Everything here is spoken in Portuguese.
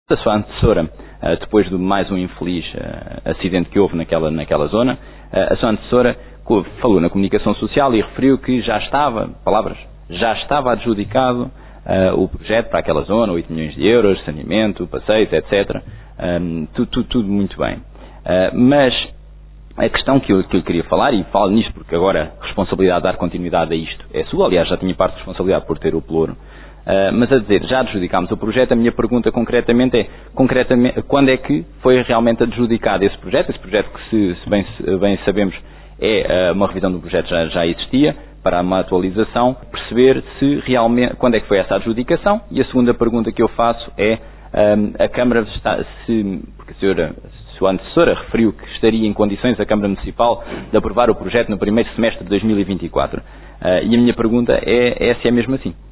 A sua antecessora, depois de mais um infeliz acidente que houve naquela zona, a sua antecessora falou na comunicação social e referiu que já estava adjudicado o projeto para aquela zona, 8 milhões de euros, saneamento, passeios, etc. Tudo muito bem. Mas a questão que eu queria falar, e falo nisto porque agora a responsabilidade de dar continuidade a isto é sua, aliás já tinha parte de responsabilidade por ter o pelouro, mas a dizer, já adjudicámos o projeto, a minha pergunta concretamente é, quando é que foi realmente adjudicado esse projeto que se bem sabemos é uma revisão do projeto já existia, para uma atualização, perceber se realmente, quando é que foi essa adjudicação, e a segunda pergunta que eu faço é, a Câmara porque a sua antecessora referiu que estaria em condições a Câmara Municipal de aprovar o projeto no primeiro semestre de 2024, e a minha pergunta é se é mesmo assim.